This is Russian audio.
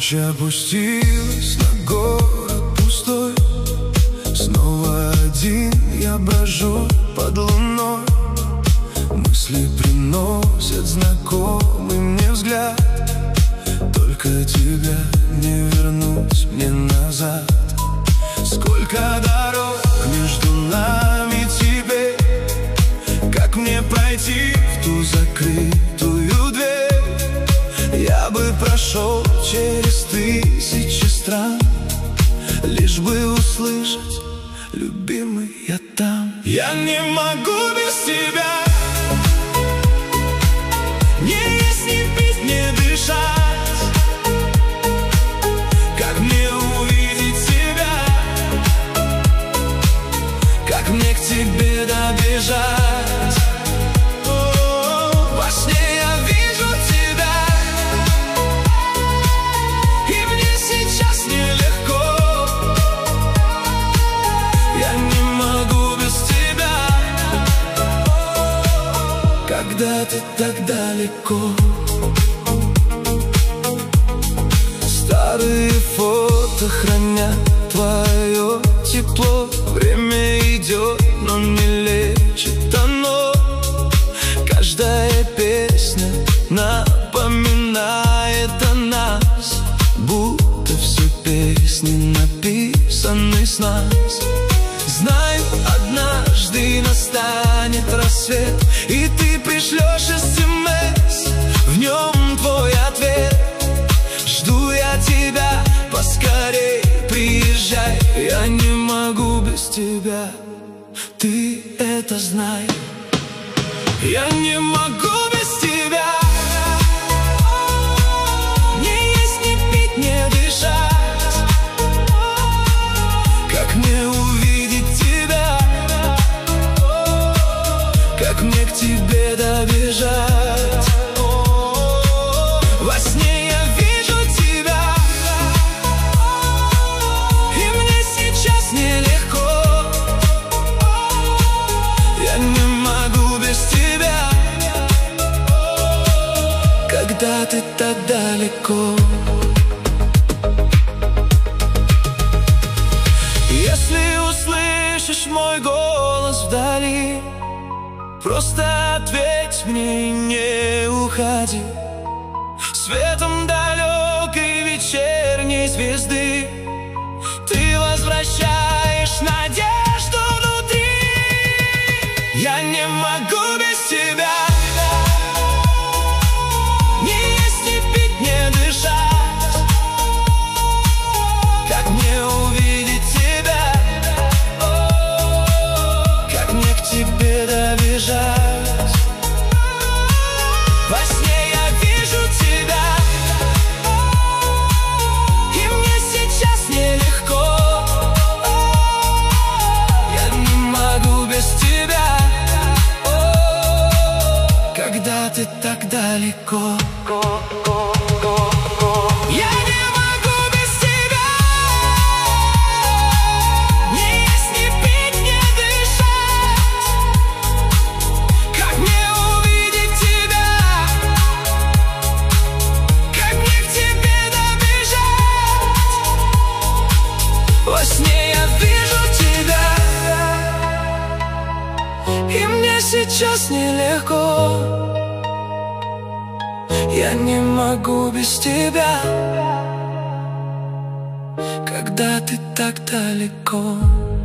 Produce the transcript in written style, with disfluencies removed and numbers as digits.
Ночь опустилась на город пустой. Снова один я брожу под луной. Мысли приносят знакомый мне взгляд. Только тебя не вернуть мне назад. Сколько дорог между нами теперь. Как мне пройти в ту закрытую дверь? Я бы прошел через тысячи стран, лишь бы услышать: любимый, я там. Я не могу без тебя. Не есть, не пить, не дышать. Как мне увидеть тебя? Как мне к тебе добежать? Во сне я вижу тебя, и мне сейчас нелегко. Я не могу без тебя, когда ты так далеко. Старые фото хранят твое тепло. Время идет, но не лечит оно. Каждая песня напоминает о нас, будто все песни написаны с нас. Знаю, однажды настанет рассвет, и ты пришлешь СМС, в нем твой ответ. Жду я тебя, поскорей приезжай. Я не могу без тебя, ты это знай. Я не могу без тебя. Не есть, не пить, не дышать. Как мне увидеть тебя? Как мне к тебе добежать? Во сне я вижу тебя, и мне сейчас нелегко. Я не могу без тебя, когда ты так далеко. Если услышишь мой голос вдали, просто ответь мне и не уходи. Светом далекой вечерней звезды ты возвращаешь надежду внутри. Я не могу без тебя. Не есть, не пить, не дышать. Как мне увидеть тебя? Как мне к тебе добежать? Во сне я вижу тебя, и мне сейчас нелегко. Я не могу без тебя, когда ты так далеко. Я не могу без тебя. Не есть, не пить, не дышать. Как мне увидеть тебя? Как мне к тебе добежать? Во сне я вижу тебя, и мне сейчас нелегко. Я не могу без тебя, когда ты так далеко.